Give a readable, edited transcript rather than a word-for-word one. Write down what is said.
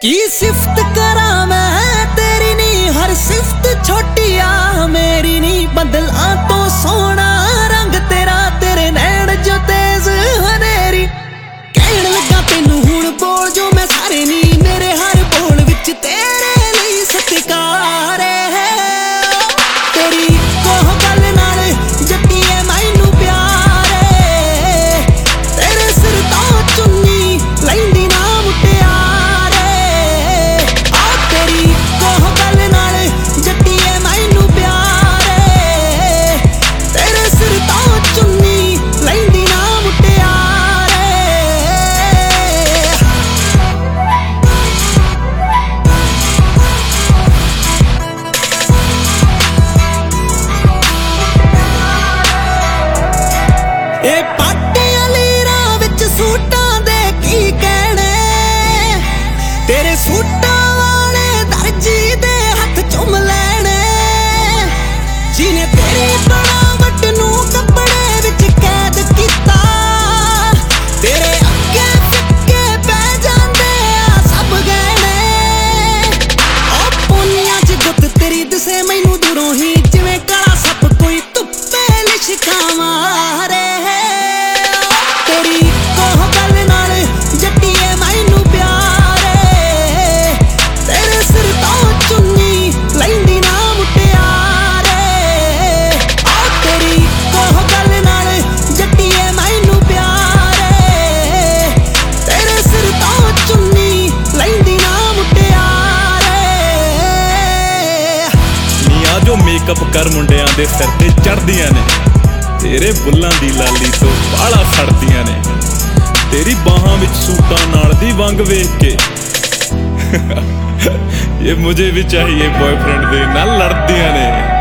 की सिफ्त करा मैं तेरी नी, हर सिफ्त छोटी आ मेरी नी। बदला तो सोना रंग तेरा, तेरे नैन जो तेज हनेरी। कहन लगा तेनू हुण बोल जो मैं सारे नी, मेरे हर बोल विच तेरे लिए सत्कार है। तेरी कोह गल नाल जट्टीए मैनू प्यार है, तेरे सिर तो चुन्नी लैंदी ना मुटियारे। आ तेरी कोह गल नाल जट्टीए मैनू प्यार है, तेरे सिर तो चुन्नी लैंदी ना मुटियारे। ए पाटियां लीरां विच सूटां दे की कहने, तेरे सूटां वाले दर्जी दे हथ चुम लैने। जिने तेरी बनावट नू कपड़े विच कैद कीता, तेरे अग्गे फिक्के पै जांदे आ सब गहने। ओ पोनियां च गुत तेरी दिसे मैनू दूरों ही, जिवें काला सप कोई धुप्पे लिशका मारे। तेरी कोह गल नाल जट्टीए मैनू प्यार है, तेरे सिर तो चुन्नी लैंदी ना मुटियारे। आ तेरी कोह गल नाल जट्टीए मैनू प्यार है, तेरे सिर तो चुन्नी लैंदी ना मुटियारे। ਨੀਆਂ ਜੋ ਮੇਕਅਪ ਕਰ ਮੁੰਡਿਆਂ ਦੇ ਸਿਰ ਤੇ ਚੜਦੀਆਂ ਨੇ, ਤੇਰੇ ਬੁੱਲਾਂ ਦੀ ਲਾਲੀ ਤੋਂ ਬਾਹਲਾ ਸੜਦੀਆਂ ਨੇ। ਤੇਰੀ ਬਾਹਾਂ ਵਿੱਚ ਸੂਟਾਂ ਨਾਲ ਦੀ ਵੰਗ ਵੇਖ ਕੇ ਇਹ ਮੁਝੇ ਵੀ ਚਾਹੀਏ ਬॉयਫ੍ਰੈਂਡ ਦੇ ਨਾਲ ਲੜਦੀਆਂ ਨੇ।